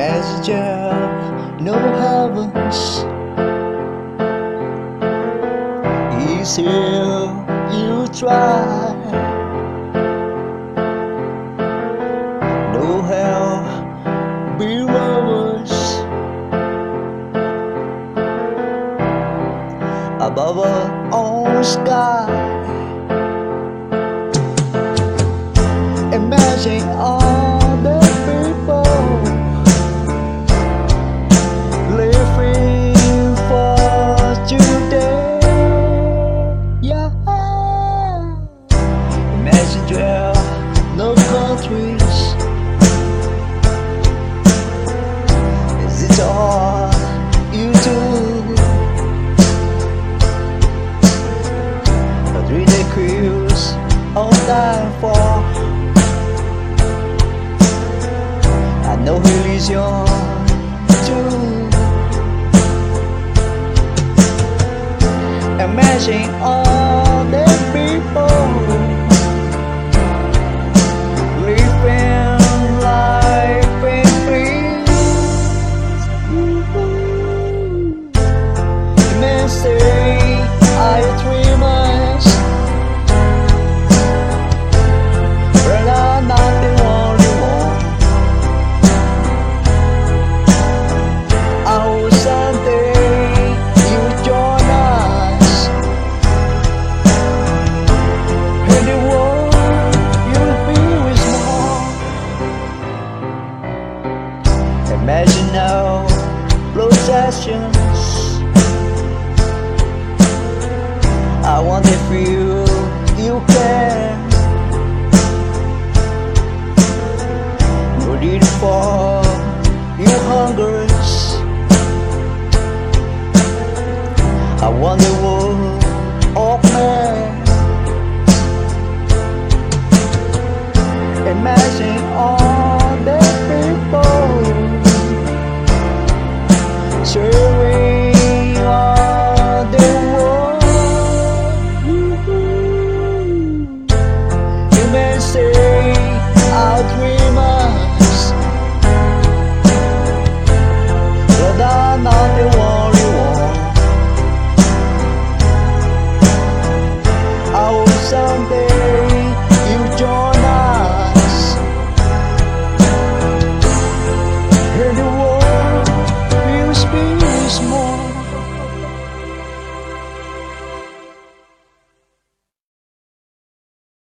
messenger, no heavens is here. You try, no hell below us, above our own sky. Imagine all the people living for today. Yeah. Imagine there are no countries. Is it all you do? A 3-day cruise on time for. No religion too. Imagine all the people living life in peace. You may say I dream much, but I'm not the only one. Someday you join us, and the world you'll be with more. Imagine now possessions. I wonder if you can. No need for you hungers. I wonder what